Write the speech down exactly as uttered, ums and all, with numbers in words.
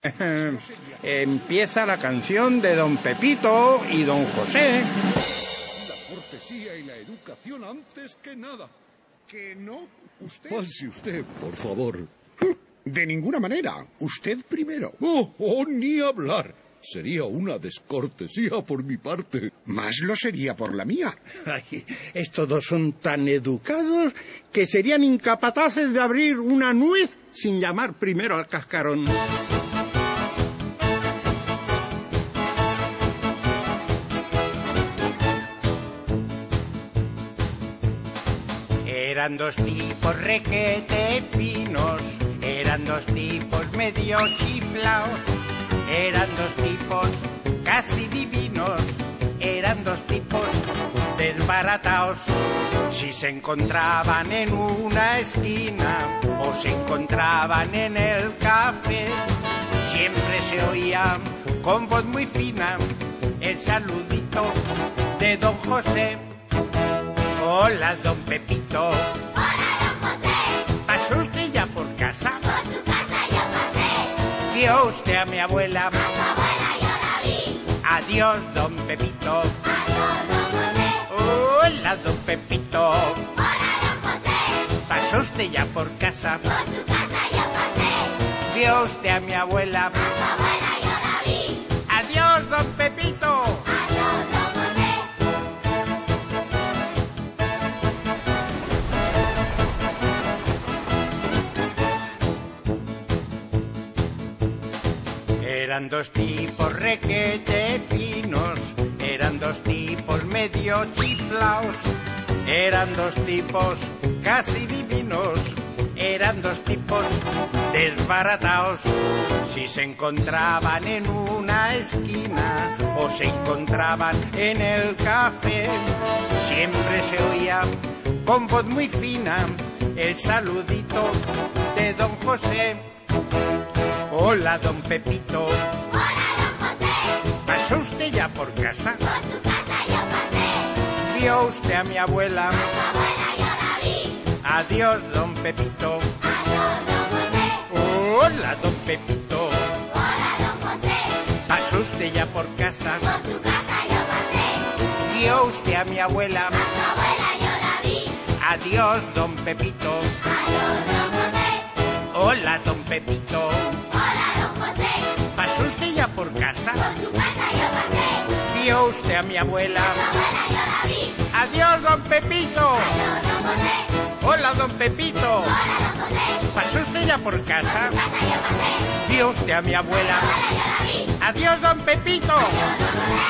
Empieza la canción de don Pepito y don José. La cortesía y la educación antes que nada. ¿Que no? ¿Usted? Pase usted, por favor. De ninguna manera. Usted primero. Oh, oh, ni hablar. Sería una descortesía por mi parte. Más lo sería por la mía. Ay, estos dos son tan educados que serían incapaces de abrir una nuez sin llamar primero al cascarón. Eran dos tipos requete finos, eran dos tipos medio chiflaos, eran dos tipos casi divinos, eran dos tipos desbarataos. Si se encontraban en una esquina o se encontraban en el café, siempre se oía con voz muy fina el saludito de don José. Hola, don Pepito. Hola, don José. ¿Pasó usted ya por casa? Por su casa yo pasé. ¿Vio usted a mi abuela? A su abuela yo la vi. Adiós, don Pepito. Adiós, don José. Hola, don Pepito. Hola, don José. ¿Pasó usted ya por casa? Por su casa yo pasé. ¿Vio usted a mi abuela? A su abuela yo la vi. Adiós, don Pepito. Adiós, don José. Eran dos tipos requete finos, eran dos tipos medio chiflaos, eran dos tipos casi divinos, eran dos tipos desbarataos. Si se encontraban en una esquina o se encontraban en el café, siempre se oía con voz muy fina el saludito de don José. Hola, don Pepito. Hola, don José. ¿Pasó usted ya por casa? Por su casa yo pasé. ¿Vio usted a mi abuela? A su abuela yo la vi. Adiós, don Pepito. Adiós, don José. Hola, don Pepito. Hola, don José. ¿Pasó usted ya por casa? Por su casa yo pasé. ¿Vio usted a mi abuela? A su abuela yo la vi. Adiós, don Pepito. Adiós, don José. Hola, don Pepito. Hola, don José. ¿Pasó usted ya por casa? Por su casa yo pasé. ¿Vio usted a mi abuela? A su abuela yo la vi. Adiós, don Pepito. Adiós, don José. Hola, don Pepito. Hola, don José. ¿Pasó usted ya por casa? Por su casa yo pasé. ¿Vio usted a mi abuela? A su abuela yo la vi. Adiós, don Pepito. Adiós, don José.